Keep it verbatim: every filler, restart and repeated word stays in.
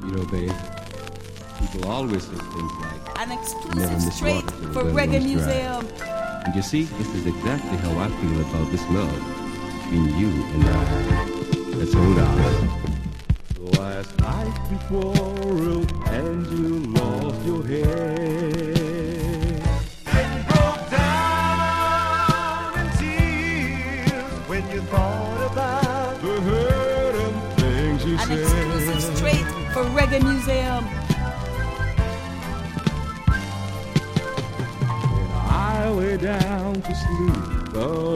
You know, babe, people always say things like, An never exclusive miss straight water till the for well Reggae runs dry. Museum. And you see, this is exactly how I feel about this love between you and I. Let's hold on. Last night you quarreled and you lost your head. And broke down in tears when you thought about The hurt and things you An said. exclusive straight for Reggae Museum. And I lay down to sleep. Thought